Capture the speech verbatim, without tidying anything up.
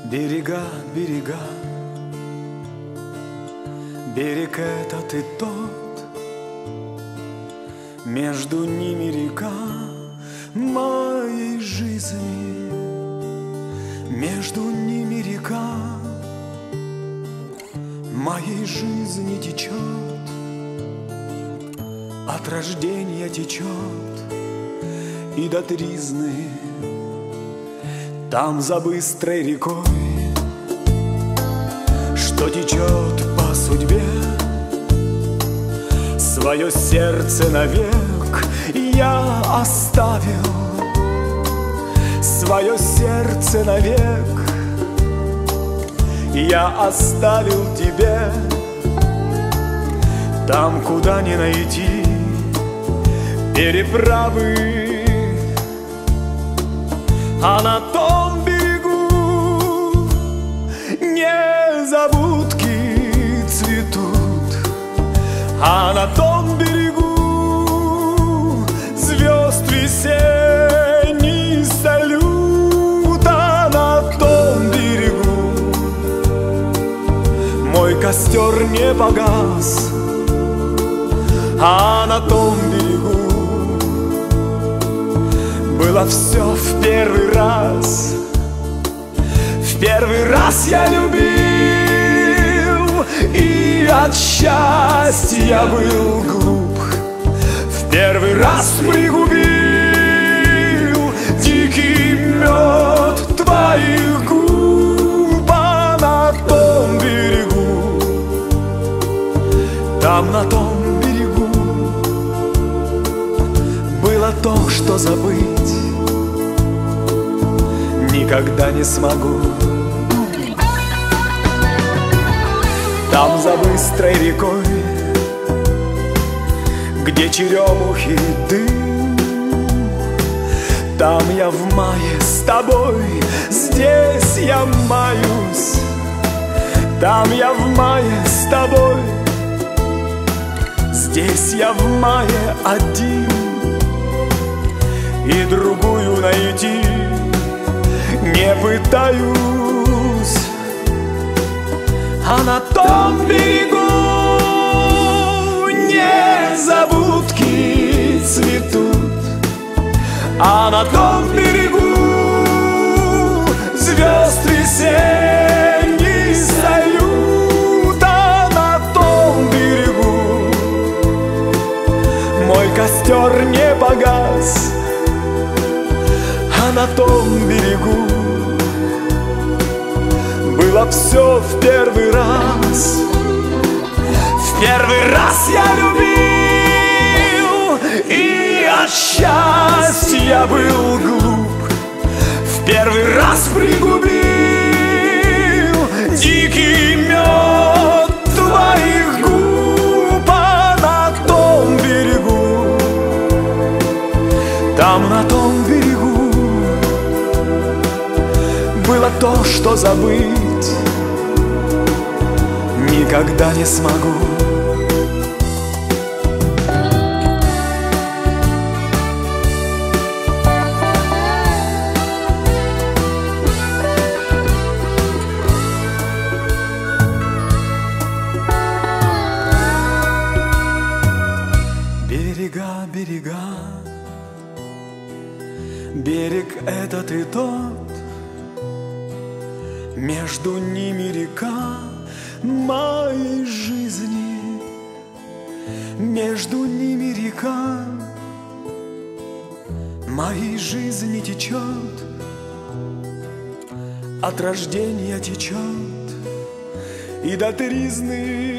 Берега, берега, берег этот и тот, между ними река моей жизни, между ними река моей жизни течет, от рождения течет и до тризны. Там за быстрой рекой, что течет по судьбе, свое сердце навек я оставил, свое сердце навек я оставил тебе. Там, куда не найти переправы, а на том берегу незабудки цветут, а на том берегу звезд весенний салют, а на том берегу мой костер не погас, а на том берегу было все в первый раз. В первый раз я любил и от счастья был глуп. В первый раз пригубил дикий мед твоих губ, а на том берегу, там на том берегу было то, что забыть никогда не смогу. Там за быстрой рекой, где черемухи дым, там я в мае с тобой, здесь я маюсь. Там я в мае с тобой, здесь я в мае один, и другую найти не пытаюсь. А на том берегу незабудки цветут, а на том берегу звезд весенний салют, а на том берегу мой костер не погас, а на том берегу было все в первый раз. В первый раз я любил и от счастья был глуп. В первый раз пригубил дикий мед твоих губ, а на том берегу, там на том берегу было то, что забыть никогда не смогу. Берега, берега, берег этот и тот, между ними река моей жизни, между ними река моей жизни течет, от рождения течет и до тризны.